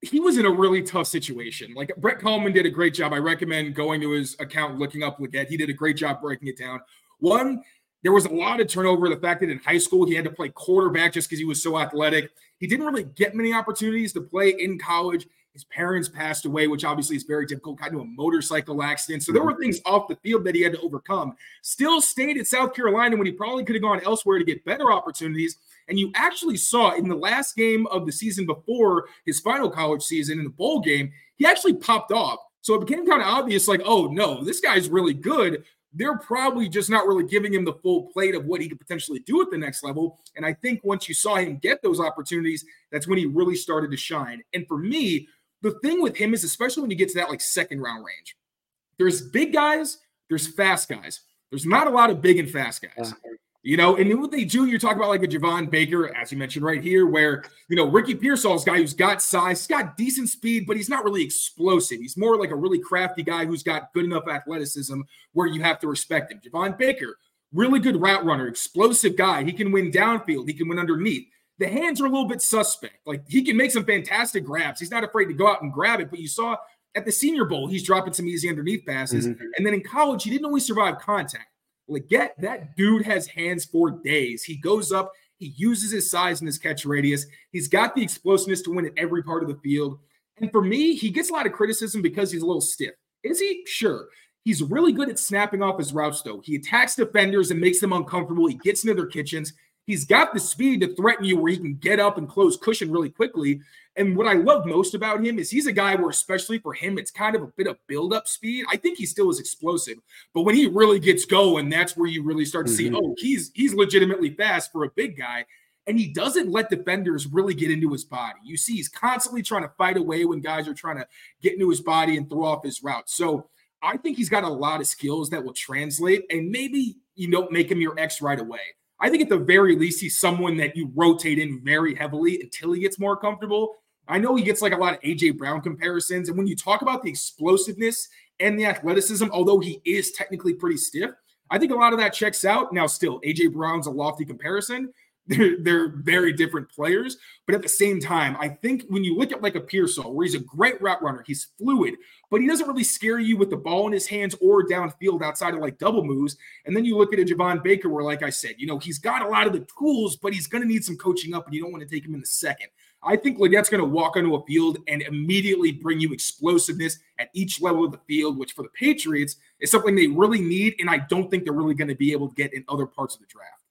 he was in a really tough situation. Like Brett Coleman did a great job. I recommend going to his account, looking up Leggett. He did a great job breaking it down. One, there was a lot of turnover. The fact that in high school he had to play quarterback just because he was so athletic. He didn't really get many opportunities to play in college. His parents passed away, which obviously is very difficult, got into a motorcycle accident. So there were things off the field that he had to overcome. Still stayed at South Carolina when he probably could have gone elsewhere to get better opportunities. And you actually saw in the last game of the season before his final college season in the bowl game, he actually popped off. So it became kind of obvious, like, oh, no, this guy's really good. They're probably just not really giving him the full plate of what he could potentially do at the next level. And I think once you saw him get those opportunities, that's when he really started to shine. And for me, the thing with him is, especially when you get to that like second round range, there's big guys, there's fast guys. There's not a lot of big and fast guys. You know, and what they do, you're talking about like a Javon Baker, as you mentioned right here, where, you know, Ricky Pearsall's a guy who's got size, he's got decent speed, but he's not really explosive. He's more like a really crafty guy who's got good enough athleticism where you have to respect him. Javon Baker, really good route runner, explosive guy. He can win downfield. He can win underneath. The hands are a little bit suspect. Like, he can make some fantastic grabs. He's not afraid to go out and grab it, but you saw at the Senior Bowl, he's dropping some easy underneath passes. And then in college, he didn't always survive contact. Leggett, that dude has hands for days. He goes up, he uses his size and his catch radius. He's got the explosiveness to win at every part of the field. And for me, he gets a lot of criticism because he's a little stiff. Is he? Sure. He's really good at snapping off his routes, though. He attacks defenders and makes them uncomfortable. He gets into their kitchens. He's got the speed to threaten you where he can get up and close cushion really quickly. And what I love most about him is he's a guy where, especially for him, it's kind of a bit of build-up speed. I think he still is explosive. But when he really gets going, that's where you really start to see, oh, he's legitimately fast for a big guy. And he doesn't let defenders really get into his body. You see he's constantly trying to fight away when guys are trying to get into his body and throw off his route. So I think he's got a lot of skills that will translate, and maybe you don't make him your X right away. I think at the very least, he's someone that you rotate in very heavily until he gets more comfortable. I know he gets like a lot of A.J. Brown comparisons. And when you talk about the explosiveness and the athleticism, although he is technically pretty stiff, I think a lot of that checks out. Now, still, A.J. Brown's a lofty comparison. They're very different players. But at the same time, I think when you look at like a Pearsall, where he's a great route runner, he's fluid, but he doesn't really scare you with the ball in his hands or downfield outside of like double moves. And then you look at a Javon Baker where, like I said, you know, he's got a lot of the tools, but he's going to need some coaching up, and you don't want to take him in the second. I think Leggett's going to walk onto a field and immediately bring you explosiveness at each level of the field, which for the Patriots is something they really need, and I don't think they're really going to be able to get in other parts of the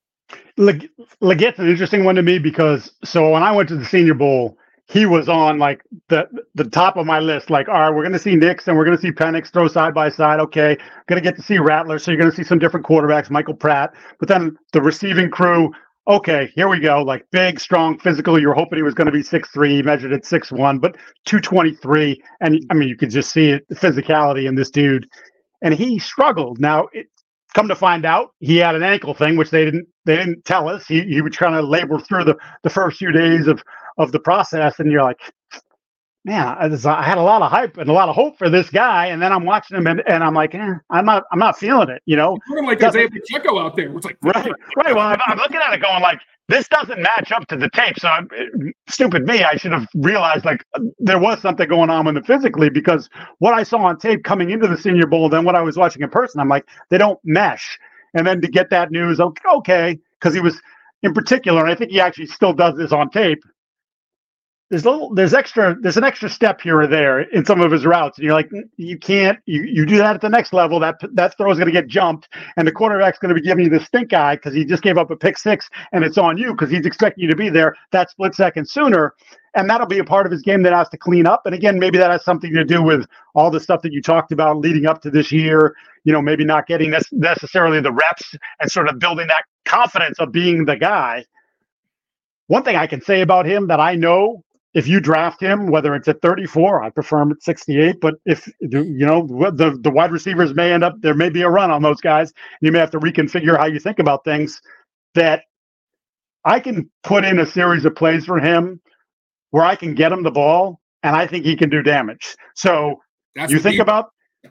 draft. Leggett's an interesting one to me because so when I went to the Senior Bowl, he was on like the top of my list. Like, all right, we're going to see Nix and we're going to see Penix throw side by side. Okay, going to get to see Rattler, so you're going to see some different quarterbacks, Michael Pratt. But then the receiving crew, okay, here we go. Like big, strong, physical. You were hoping he was going to be 6'3", he measured at 6'1", but 223. And I mean, you could just see it, the physicality in this dude. And he struggled. Now, come to find out, he had an ankle thing, which they didn't tell us. He was trying to labor through the first few days of the process, and you're like, man, I had a lot of hype and a lot of hope for this guy, and then I'm watching him, and I'm like, I'm not feeling it, you know. You're like Isaiah Pacheco out there. It's like right. Well, I'm looking at it going like, this doesn't match up to the tape. So stupid me, I should have realized like there was something going on with him physically, because what I saw on tape coming into the Senior Bowl, then what I was watching in person, I'm like, they don't mesh. And then to get that news, okay, because he was in particular, and I think he actually still does this on tape. There's an extra step here or there in some of his routes, and you're like, you can't, you do that at the next level, that throw is going to get jumped, and the quarterback's going to be giving you the stink eye because he just gave up a pick six, and it's on you because he's expecting you to be there that split second sooner, and that'll be a part of his game that has to clean up. And again, maybe that has something to do with all the stuff that you talked about leading up to this year. You know, maybe not getting necessarily the reps and sort of building that confidence of being the guy. One thing I can say about him that I know, if you draft him, whether it's at 34, I prefer him at 68. But if you know the wide receivers may end up, there may be a run on those guys. You may have to reconfigure how you think about things. That I can put in a series of plays for him where I can get him the ball, and I think he can do damage. So you think about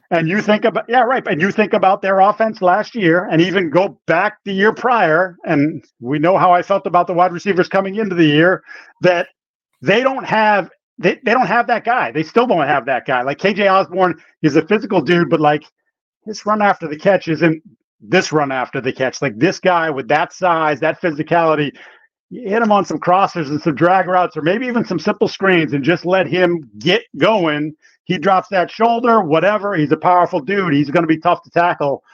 yeah, right. And you think about their offense last year, and even go back the year prior, and we know how I felt about the wide receivers coming into the year, that they don't have they don't have that guy. They still don't have that guy. Like KJ Osborne is a physical dude, but like his run after the catch isn't this run after the catch. Like this guy with that size, that physicality, you hit him on some crossers and some drag routes, or maybe even some simple screens, and just let him get going. He drops that shoulder, whatever. He's a powerful dude. He's going to be tough to tackle.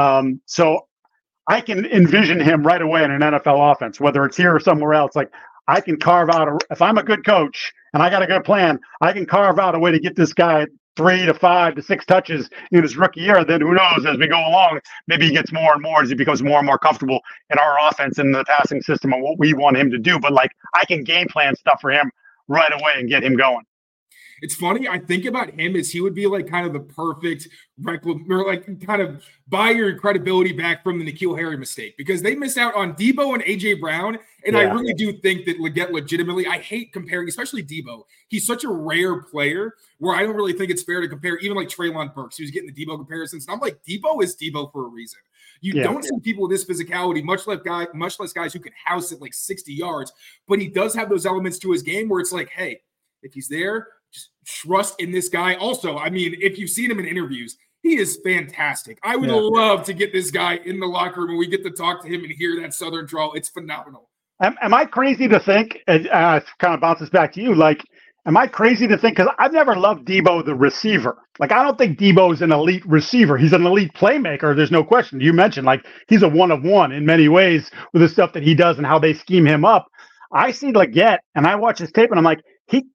So I can envision him right away in an NFL offense, whether it's here or somewhere else. Like I can carve out if I'm a good coach and I got a good plan, I can carve out a way to get this guy 3 to 5 to 6 touches in his rookie year. Then who knows, as we go along, maybe he gets more and more as he becomes more and more comfortable in our offense and the passing system and what we want him to do. But like I can game plan stuff for him right away and get him going. It's funny. I think about him as he would be like kind of the perfect or like kind of buy your credibility back from the N'Keal Harry mistake, because they missed out on Debo and AJ Brown. And I really do think that Leggett legitimately, I hate comparing, especially Debo. He's such a rare player where I don't really think it's fair to compare even like Treylon Burks, who's getting the Debo comparisons. And I'm like, Debo is Debo for a reason. You don't see people with this physicality, much less guys who can house it like 60 yards. But he does have those elements to his game where it's like, hey, if he's there, just trust in this guy. Also, I mean, if you've seen him in interviews, he is fantastic. I would love to get this guy in the locker room and we get to talk to him and hear that Southern drawl. It's phenomenal. Am I crazy to think, and it kind of bounces back to you, like, am I crazy to think, because I've never loved Debo the receiver. Like, I don't think Debo's an elite receiver. He's an elite playmaker. There's no question. You mentioned, like, he's a one of one in many ways with the stuff that he does and how they scheme him up. I see Leggett, and I watch his tape, and I'm like,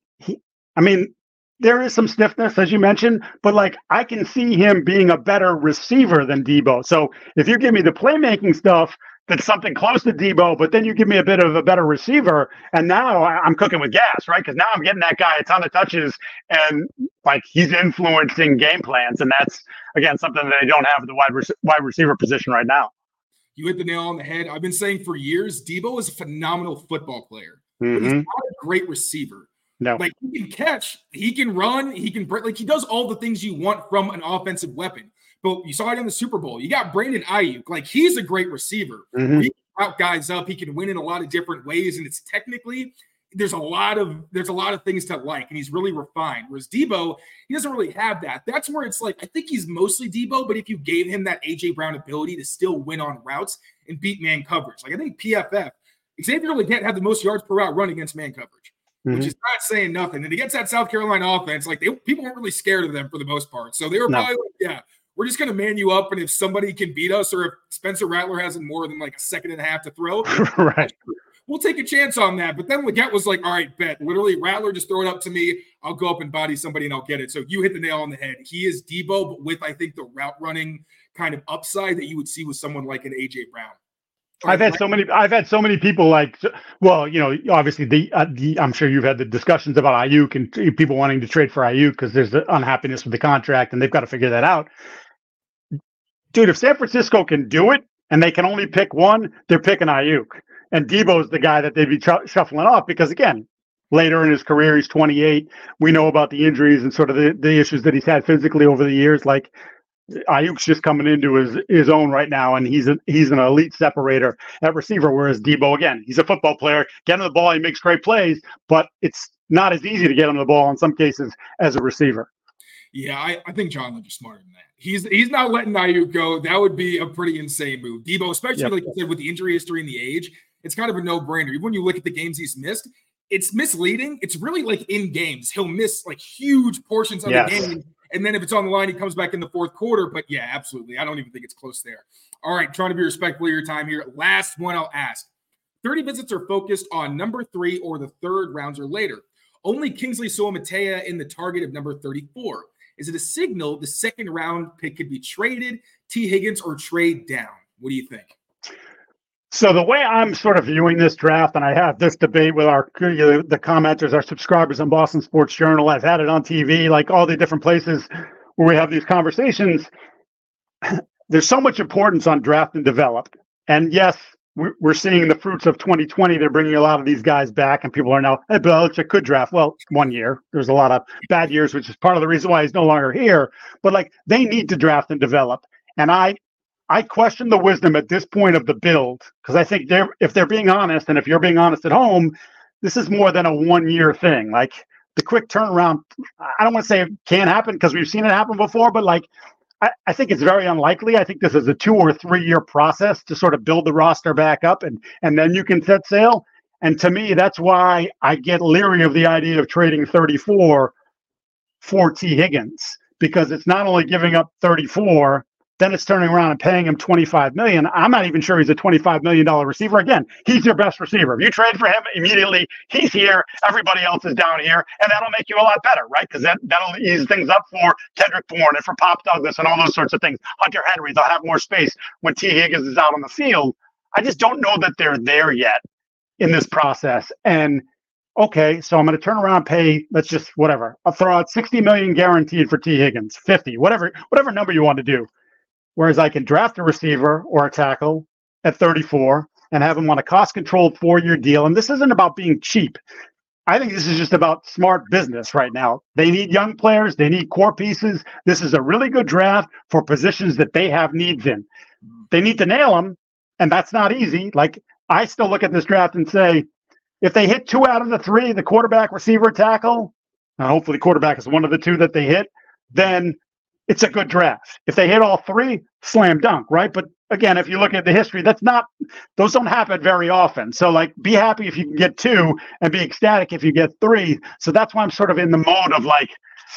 I mean, there is some stiffness, as you mentioned, but like I can see him being a better receiver than Debo. So if you give me the playmaking stuff, that's something close to Debo, but then you give me a bit of a better receiver, and now I'm cooking with gas, right? Because now I'm getting that guy a ton of touches, and like he's influencing game plans, and that's again something that they don't have at the wide receiver position right now. You hit the nail on the head. I've been saying for years, Debo is a phenomenal football player, but he's not a great receiver. No. Like he can catch, he can run, he can break, like he does all the things you want from an offensive weapon. But you saw it in the Super Bowl. You got Brandon Ayuk. Like he's a great receiver. He can out guys up. He can win in a lot of different ways. And it's technically there's a lot of things to like, and he's really refined. Whereas Debo, he doesn't really have that. That's where it's like I think he's mostly Debo, but if you gave him that AJ Brown ability to still win on routes and beat man coverage, like I think PFF, Xavier Leggett had the most yards per route run against man coverage. Which is not saying nothing. And against that South Carolina offense, like people weren't really scared of them for the most part. So they were probably like, we're just going to man you up. And if somebody can beat us, or if Spencer Rattler hasn't more than like a second and a half to throw, right, we'll take a chance on that. But then Leggett was like, all right, bet. Literally, Rattler, just throw it up to me. I'll go up and body somebody and I'll get it. So you hit the nail on the head. He is Debo, but with, I think, the route running kind of upside that you would see with someone like an A.J. Brown. I've had so many people like, well, you know, obviously I'm sure you've had the discussions about Ayuk and people wanting to trade for Ayuk because there's the unhappiness with the contract and they've got to figure that out. Dude, if San Francisco can do it and they can only pick one, they're picking Ayuk. And Debo's the guy that they'd be shuffling off because, again, later in his career, he's 28. We know about the injuries and sort of the issues that he's had physically over the years. Like, Ayuk's just coming into his own right now, and he's an elite separator at receiver, whereas Debo, again, he's a football player. Get him the ball, he makes great plays, but it's not as easy to get him the ball in some cases as a receiver. Yeah, I think John Lynch is smarter than that. He's not letting Ayuk go. That would be a pretty insane move. Debo, especially like you said, with the injury history and the age, it's kind of a no-brainer. Even when you look at the games he's missed, it's misleading. It's really like in games. He'll miss like huge portions of the game. And then if it's on the line, he comes back in the fourth quarter. But yeah, absolutely. I don't even think it's close there. All right, trying to be respectful of your time here. Last one I'll ask. 30 visits are focused on number 3 or the third rounds or later. Only Kingsley Suamatea in the target of number 34. Is it a signal the second round pick could be traded, T. Higgins, or trade down? What do you think? So the way I'm sort of viewing this draft, and I have this debate with the commenters, our subscribers on Boston Sports Journal. I've had it on TV, like all the different places where we have these conversations. There's so much importance on draft and develop. And yes, we're seeing the fruits of 2020. They're bringing a lot of these guys back, and people are now, hey, Belichick could draft. Well, 1 year. There's a lot of bad years, which is part of the reason why he's no longer here. But like they need to draft and develop. And I question the wisdom at this point of the build, because I think if they're being honest, and if you're being honest at home, this is more than a 1 year thing. Like the quick turnaround, I don't want to say it can't happen because we've seen it happen before, but like, I think it's very unlikely. I think this is a 2 or 3 year process to sort of build the roster back up, and then you can set sail. And to me, that's why I get leery of the idea of trading 34 for T. Higgins, because it's not only giving up 34, then it's turning around and paying him $25 million. I'm not even sure he's a $25 million receiver. Again, he's your best receiver. If you trade for him immediately, he's here, everybody else is down here, and that'll make you a lot better, right? Because that'll ease things up for Kendrick Bourne and for Pop Douglas and all those sorts of things. Hunter Henry, they'll have more space when T. Higgins is out on the field. I just don't know that they're there yet in this process. And okay, so I'm going to turn around and pay, let's just, whatever. I'll throw out $60 million guaranteed for T. Higgins, 50, whatever number you want to do. Whereas I can draft a receiver or a tackle at 34 and have him on a cost-controlled 4-year deal. And this isn't about being cheap. I think this is just about smart business right now. They need young players. They need core pieces. This is a really good draft for positions that they have needs in. They need to nail them, and that's not easy. Like, I still look at this draft and say, if they hit 2 out of the 3, the quarterback, receiver, tackle, and hopefully quarterback is one of the 2 that they hit, then it's a good draft. If they hit all 3, slam dunk, right? But again, if you look at the history, those don't happen very often. So like, be happy if you can get 2 and be ecstatic if you get 3. So that's why I'm sort of in the mode of like,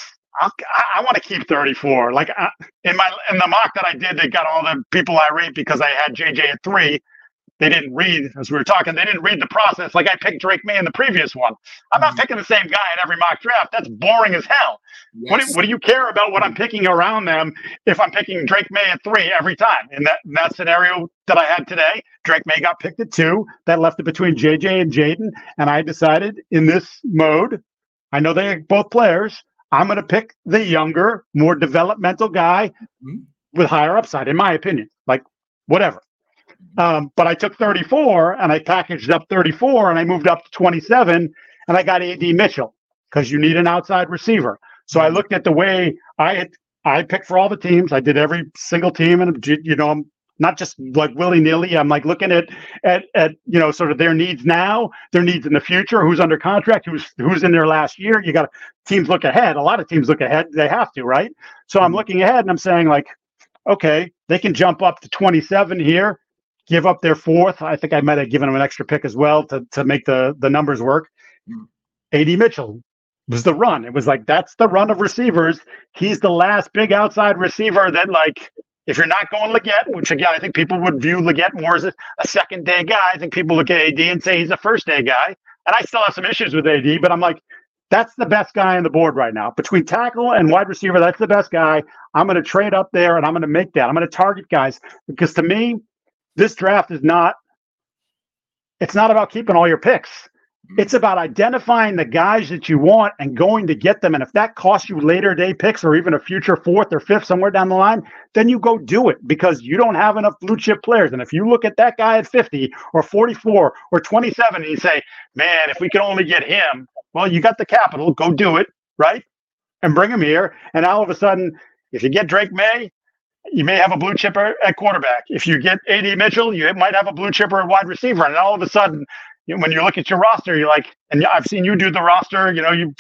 I want to keep 34. Like in the mock that I did, they got all the people irate because I had JJ at 3. They didn't read, as we were talking, they didn't read the process. Like I picked Drake May in the previous one. I'm not picking the same guy in every mock draft. That's boring as hell. Yes. What do you care about what I'm picking around them if I'm picking Drake May at 3 every time? In that scenario that I had today, Drake May got picked at 2. That left it between JJ and Jaden. And I decided in this mode, I know they're both players, I'm going to pick the younger, more developmental guy with higher upside, in my opinion. Like, whatever. But I took 34 and I packaged up 34 and I moved up to 27 and I got A.D. Mitchell because you need an outside receiver. So I looked at the way I picked for all the teams. I did every single team, and I'm not just like willy-nilly. I'm like looking at sort of their needs now, their needs in the future, who's under contract, who's in their last year. You got teams look ahead. A lot of teams look ahead. They have to, right? So I'm looking ahead and I'm saying like, okay, they can jump up to 27 here. Give up their 4th. I think I might have given them an extra pick as well to make the numbers work. A.D. Mitchell was the run. It was like, that's the run of receivers. He's the last big outside receiver that, like, if you're not going Leggett, which again, I think people would view Leggett more as a second-day guy. I think people look at A.D. and say he's a first-day guy. And I still have some issues with A.D., but I'm like, that's the best guy on the board right now. Between tackle and wide receiver, that's the best guy. I'm going to trade up there, and I'm going to make that. I'm going to target guys. Because to me, this draft it's not about keeping all your picks. It's about identifying the guys that you want and going to get them. And if that costs you later day picks or even a future 4th or 5th somewhere down the line, then you go do it because you don't have enough blue chip players. And if you look at that guy at 50 or 44 or 27 and you say, man, if we could only get him, well, you got the capital, go do it, right? And bring him here. And all of a sudden, if you get Drake May, you may have a blue chipper at quarterback. If you get A.D. Mitchell, you might have a blue chipper at wide receiver. And all of a sudden, when you look at your roster, you're like, and I've seen you do the roster,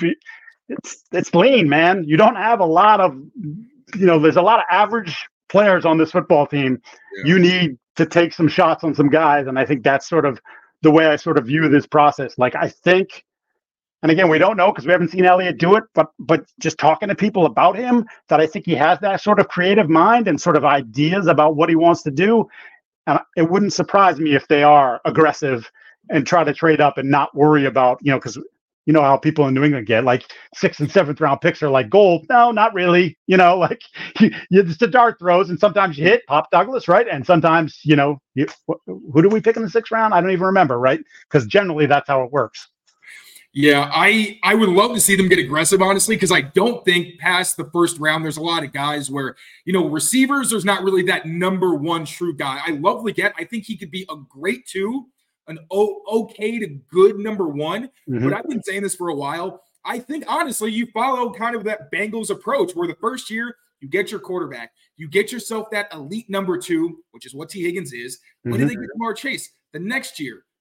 it's lean, man. You don't have a lot of, there's a lot of average players on this football team. Yeah. You need to take some shots on some guys. And I think that's sort of the way I sort of view this process. Like, I think, and again, we don't know because we haven't seen Elliott do it, but just talking to people about him, that I think he has that sort of creative mind and sort of ideas about what he wants to do. And it wouldn't surprise me if they are aggressive and try to trade up and not worry about, because you know how people in New England get, like 6th and 7th round picks are like gold. No, not really. Like it's the dart throws, and sometimes you hit Pop Douglas, right? And sometimes, who do we pick in the 6th round? I don't even remember, right? Because generally that's how it works. Yeah, I would love to see them get aggressive, honestly, because I don't think past the 1st round, there's a lot of guys where, receivers, there's not really that number 1 true guy. I love Leggett. I think he could be a great 2, an okay to good number 1. Mm-hmm. But I've been saying this for a while. I think, honestly, you follow kind of that Bengals approach where the first year you get your quarterback. You get yourself that elite number 2, which is what T. Higgins is. When did they get Jamar Chase? The next year.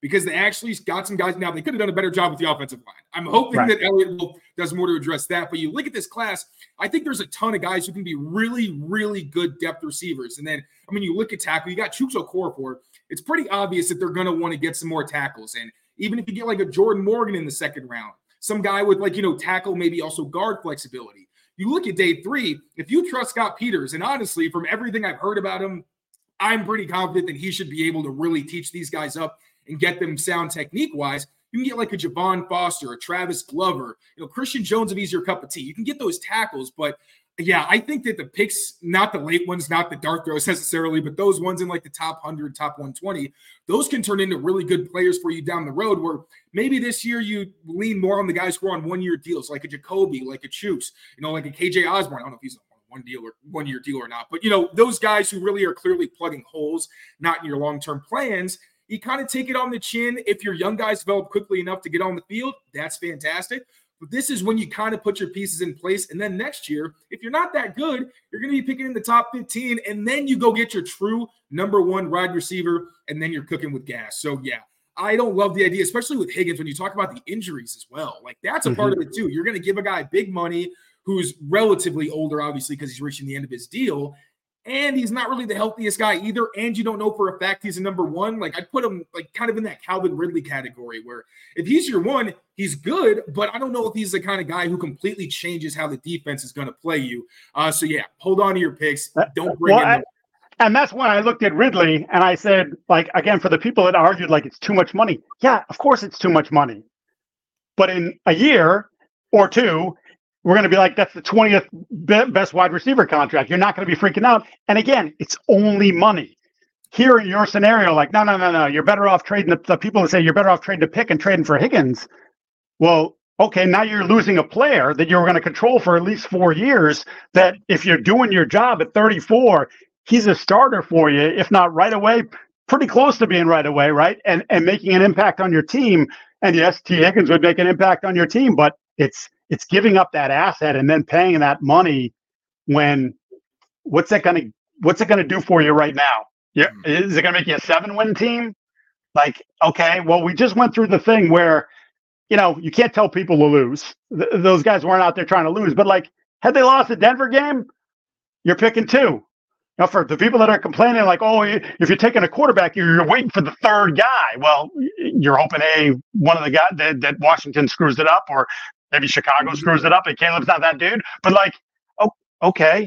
because they actually got some guys. Now, they could have done a better job with the offensive line. I'm hoping that Elliott Wolf does more to address that. But you look at this class, I think there's a ton of guys who can be really, really good depth receivers. And then, I mean, you look at tackle, you got Chuks Okorafor. It's pretty obvious that they're going to want to get some more tackles. And even if you get like a Jordan Morgan in the second round, some guy with tackle, maybe also guard flexibility. You look at day 3, if you trust Scott Peters, and honestly, from everything I've heard about him, I'm pretty confident that he should be able to really teach these guys up and get them sound technique-wise. You can get like a Javon Foster, a Travis Glover, Christian Jones if he's your cup of tea. You can get those tackles, but yeah, I think that the picks, not the late ones, not the dart throws necessarily, but those ones in like the top 100, top 120, those can turn into really good players for you down the road, where maybe this year you lean more on the guys who are on one-year deals, like a Jacoby, like a Chuks, like a KJ Osborne. I don't know if he's on one-year deal or not, but those guys who really are clearly plugging holes, not in your long-term plans. You kind of take it on the chin. If your young guys develop quickly enough to get on the field, that's fantastic. But this is when you kind of put your pieces in place. And then next year, if you're not that good, you're going to be picking in the top 15. And then you go get your true number 1 wide receiver, and then you're cooking with gas. So, yeah, I don't love the idea, especially with Higgins, when you talk about the injuries as well. Like, that's a part of it, too. You're going to give a guy big money who's relatively older, obviously, because he's reaching the end of his deal. And he's not really the healthiest guy either. And you don't know for a fact he's a number 1. Like, I'd put him like kind of in that Calvin Ridley category, where if he's your 1, he's good, but I don't know if he's the kind of guy who completely changes how the defense is going to play you. So yeah, hold on to your picks. Don't bring in and that's when I looked at Ridley and I said, like, again, for the people that argued like it's too much money. Yeah, of course it's too much money. But in a year or two, we're going to be like, that's the 20th best wide receiver contract. You're not going to be freaking out. And again, it's only money. Here in your scenario, like, no. You're better off trading the people that say you're better off trading a pick and trading for Higgins. Well, okay, now you're losing a player that you're going to control for at least 4 years, that if you're doing your job at 34, he's a starter for you, if not right away, pretty close to being right away, right? And making an impact on your team. And yes, T. Higgins would make an impact on your team, but it's giving up that asset and then paying that money when what's it going to do for you right now? Yeah. Is it going to make you a 7-win team? Like, okay, well, we just went through the thing where, you can't tell people to lose. Those guys weren't out there trying to lose, but like, had they lost the Denver game, you're picking 2. Now, for the people that are complaining, like, oh, if you're taking a quarterback, you're waiting for the 3rd guy. Well, you're hoping one of the guys that Washington screws it up, or maybe Chicago screws it up and Caleb's not that dude. But like, oh, okay,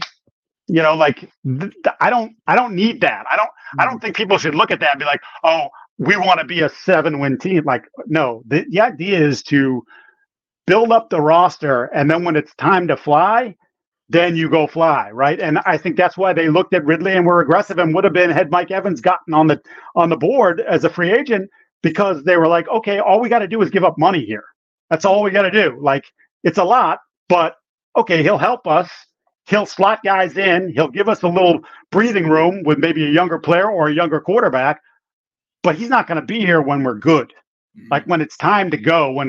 I don't need that. I don't think people should look at that and be like, oh, we want to be a 7-win team. Like, no, the idea is to build up the roster, and then when it's time to fly, then you go fly, right? And I think that's why they looked at Ridley and were aggressive, and would have been had Mike Evans gotten on the board as a free agent, because they were like, okay, all we got to do is give up money here. That's all we got to do. Like, it's a lot, but okay, he'll help us. He'll slot guys in. He'll give us a little breathing room with maybe a younger player or a younger quarterback, but he's not going to be here when we're good. Like, when it's time to go, when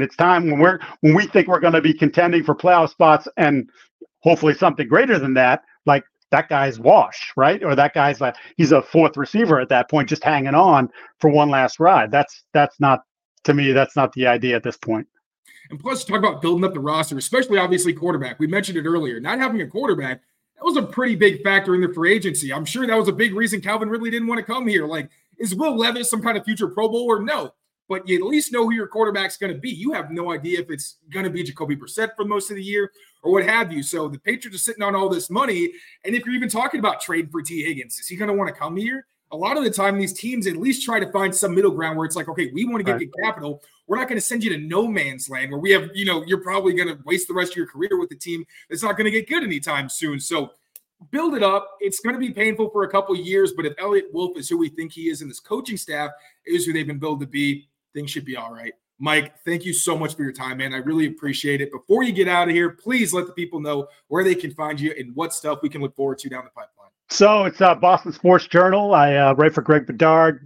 we think we're going to be contending for playoff spots and hopefully something greater than that, like, that guy's washed, right? Or that guy's like, he's a 4th receiver at that point, just hanging on for one last ride. That's not, to me, that's not the idea at this point. And plus, talk about building up the roster, especially obviously quarterback. We mentioned it earlier. Not having a quarterback, that was a pretty big factor in the free agency. I'm sure that was a big reason Calvin Ridley didn't want to come here. Like, is Will Levis some kind of future Pro Bowler? No. But you at least know who your quarterback's going to be. You have no idea if it's going to be Jacoby Brissett for most of the year or what have you. So the Patriots are sitting on all this money. And if you're even talking about trading for T. Higgins, is he going to want to come here? A lot of the time, these teams at least try to find some middle ground where it's like, okay, we want to get good capital. We're not going to send you to no man's land where we have, you're probably going to waste the rest of your career with the team that's not going to get good anytime soon. So build it up. It's going to be painful for a couple of years, but if Elliott Wolf is who we think he is and this coaching staff is who they've been built to be, things should be all right. Mike, thank you so much for your time, man. I really appreciate it. Before you get out of here, please let the people know where they can find you and what stuff we can look forward to down the pipeline. So it's Boston Sports Journal. I write for Greg Bedard,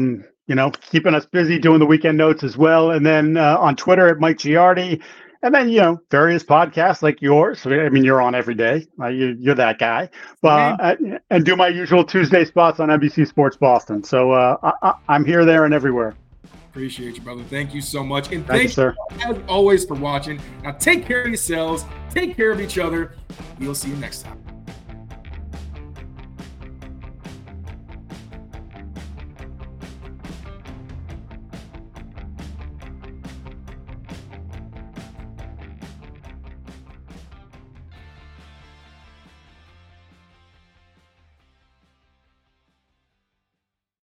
keeping us busy doing the weekend notes as well. And then on Twitter at Mike Giardi. And then, various podcasts like yours. I mean, you're on every day. You're that guy. And do my usual Tuesday spots on NBC Sports Boston. So I'm here, there, and everywhere. Appreciate you, brother. Thank you so much. And Thank you, sir. as always, for watching. Now, take care of yourselves. Take care of each other. We'll see you next time.